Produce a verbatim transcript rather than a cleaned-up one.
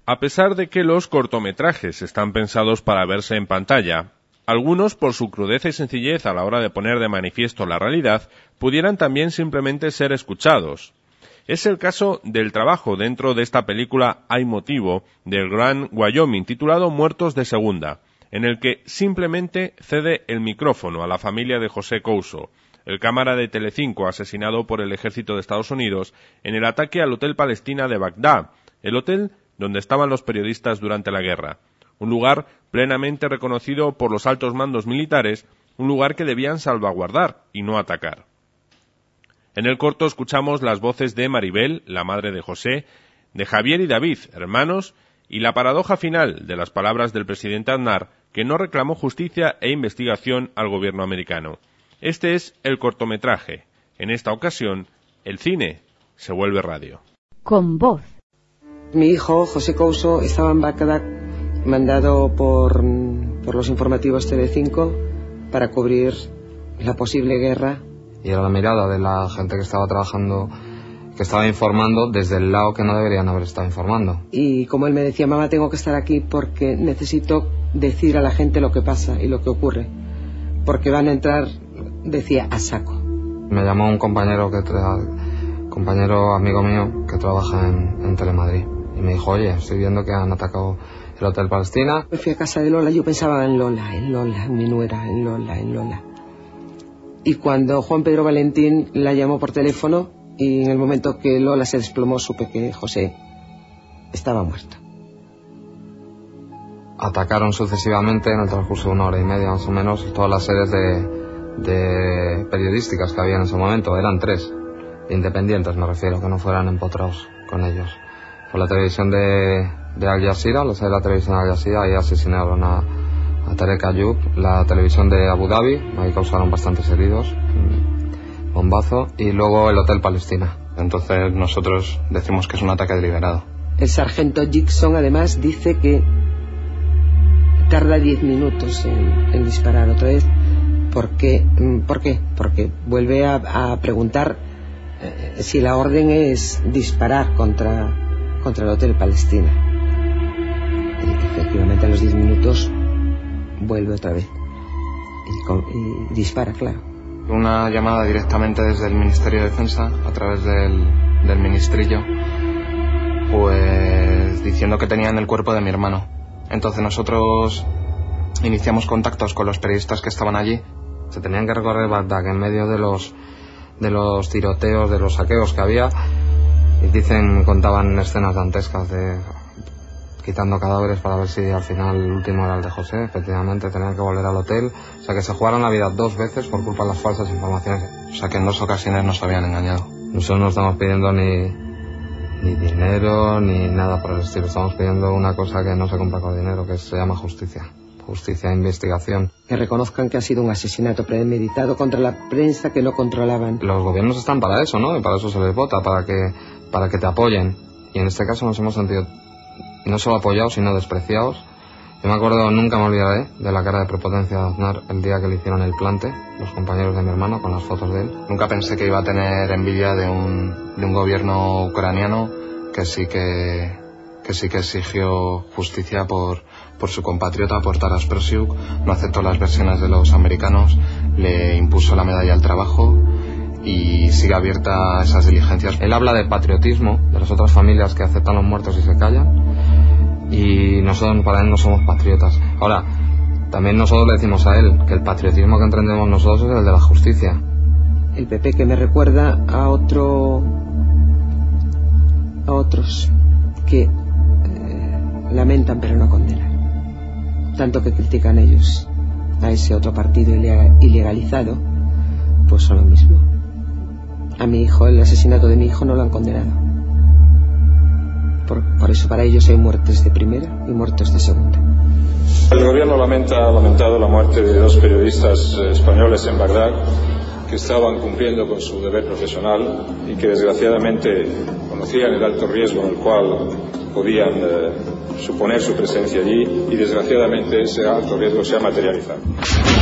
A pesar de que los cortometrajes están pensados para verse en pantalla, algunos, por su crudeza y sencillez a la hora de poner de manifiesto la realidad, pudieran también simplemente ser escuchados. Es el caso del trabajo dentro de esta película Hay motivo, del Gran Wyoming, titulado Muertos de Segunda, en el que simplemente cede el micrófono a la familia de José Couso, el cámara de Telecinco asesinado por el ejército de Estados Unidos en el ataque al Hotel Palestina de Bagdad, el hotel donde estaban los periodistas durante la guerra, un lugar plenamente reconocido por los altos mandos militares, un lugar que debían salvaguardar y no atacar. En el corto escuchamos las voces de Maribel, la madre de José, de Javier y David, hermanos, y la paradoja final de las palabras del presidente Aznar, que no reclamó justicia e investigación al gobierno americano. Este es el cortometraje. En esta ocasión, el cine se vuelve radio. Con voz. Mi hijo, José Couso, estaba en Bagdad, mandado por, por los informativos Telecinco para cubrir la posible guerra. Y era la mirada de la gente que estaba trabajando, que estaba informando desde el lado que no deberían haber estado informando. Y como él me decía, mamá, tengo que estar aquí porque necesito decir a la gente lo que pasa y lo que ocurre, porque van a entrar, decía, a saco. Me llamó un compañero, que tra... compañero amigo mío que trabaja en, en Telemadrid y me dijo, oye, estoy viendo que han atacado el Hotel Palestina. Me fui a casa de Lola, yo pensaba en Lola, en Lola, en mi nuera, en Lola, en Lola. Y cuando Juan Pedro Valentín la llamó por teléfono, y en el momento que Lola se desplomó, supe que José estaba muerto. Atacaron sucesivamente, en el transcurso de una hora y media más o menos, todas las sedes de, de periodísticas que había en ese momento. Eran tres, independientes me refiero, que no fueran empotrados con ellos. Por la televisión de, de Al Jazeera, la sede de la televisión de Al Jazeera, ahí asesinaron a, a Tarek Ayub. La televisión de Abu Dhabi, ahí causaron bastantes heridos, bombazo. Y luego el Hotel Palestina. Entonces nosotros decimos que es un ataque deliberado. El sargento Jackson además dice que tarda diez minutos en, en disparar otra vez. ¿Por qué? ¿Por qué? Porque vuelve a, a preguntar eh, si la orden es disparar contra, contra el Hotel Palestina. Y efectivamente a los diez minutos vuelve otra vez y, con, y dispara, claro. Una llamada directamente desde el Ministerio de Defensa a través del, del ministrillo, pues diciendo que tenían el cuerpo de mi hermano. Entonces nosotros iniciamos contactos con los periodistas que estaban allí. Se tenían que recorrer Bagdad en medio de los de los tiroteos, de los saqueos que había, y dicen, contaban escenas dantescas de quitando cadáveres para ver si al final el último era el de José. Efectivamente tenían que volver al hotel, o sea que se jugaron la vida dos veces por culpa de las falsas informaciones. O sea que en dos ocasiones nos habían engañado. Nosotros no estamos pidiendo ni ni dinero ni nada por el estilo, estamos pidiendo una cosa que no se compra con dinero, que se llama justicia. Justicia e investigación. Que reconozcan que ha sido un asesinato premeditado contra la prensa que no controlaban. Los gobiernos están para eso, ¿no? Y para eso se les vota, para que para que te apoyen. Y en este caso nos hemos sentido no solo apoyados, sino despreciados. Yo me acuerdo, nunca me olvidaré de la cara de prepotencia de Aznar el día que le hicieron el plante, los compañeros de mi hermano, con las fotos de él. Nunca pensé que iba a tener envidia de un, de un gobierno ucraniano que sí que, que sí que exigió justicia por, por su compatriota, por Taras Prosiuk, no aceptó las versiones de los americanos, le impuso la medalla al trabajo y sigue abierta a esas diligencias. Él habla de patriotismo, de las otras familias que aceptan los muertos y se callan, y nosotros, para él, no somos patriotas. Ahora, también nosotros le decimos a él que el patriotismo que entendemos nosotros es el de la justicia. El P P que me recuerda a otro a otros que eh, lamentan pero no condenan, tanto que critican ellos a ese otro partido ilegalizado, pues son lo mismo. A mi hijo, el asesinato de mi hijo, no lo han condenado. Por, por eso para ellos hay muertes de primera y muertes de segunda. El gobierno lamenta, ha lamentado la muerte de dos periodistas españoles en Bagdad que estaban cumpliendo con su deber profesional y que desgraciadamente conocían el alto riesgo en el cual podían eh, suponer su presencia allí, y desgraciadamente ese alto riesgo se ha materializado.